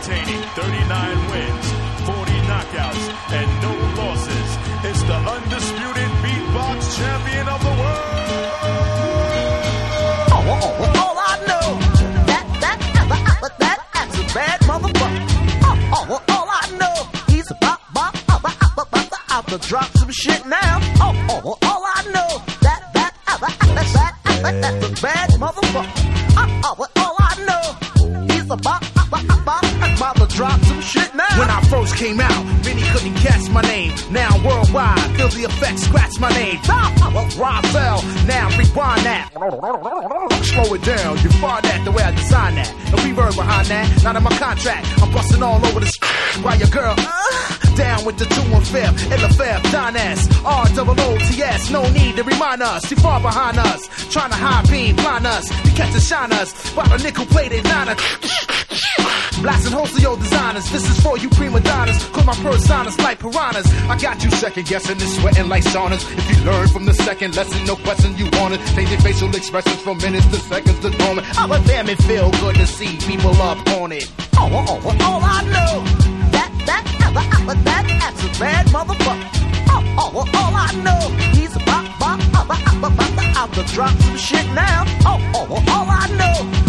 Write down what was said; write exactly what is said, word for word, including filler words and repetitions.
entertaining. thirty-nine wins, forty knockouts, and no losses. It's the undisputed beatbox champion of the world. Oh, oh, oh, all I know, that, that, that, that, that's a bad motherfucker. Oh, oh, oh, all I know, he's about, about, about, about, about, about to drop some shit now. Oh, oh, oh, all I know, that, that, that, that, that, that, that's a bad motherfucker. Oh, oh, oh, all I know, he's about, about, about, about to drop some shit now. When I first came out, many couldn't guess my name. Now worldwide, feel the effects, scratch my name. I was Roswell, now rewind that. Slow it down, you find that the way I designed that. No reverb behind that, not in my contract. I'm busting all over the sh- while your girl uh, down with the two and fifth, L F F, Don S, R O O T S. No need to remind us, too far behind us. Trying to high beam, blind us, you catch and shine us. While the nickel plated niner. Blasting holes to your designers. This is for you prima donnas. Cause my personas like piranhas. I got you second guessing and sweating like saunas. If you learn from the second lesson, no question you want it. Changing facial expressions from minutes to seconds to dormant. Oh, but damn, it feel good to see people up on it. Oh, oh, oh, all I know, that, that, that, that, that's a bad motherfucker. Oh, oh, oh, all I know, he's about, about, about, about, about to drop some shit now. Oh, oh, oh, all I know,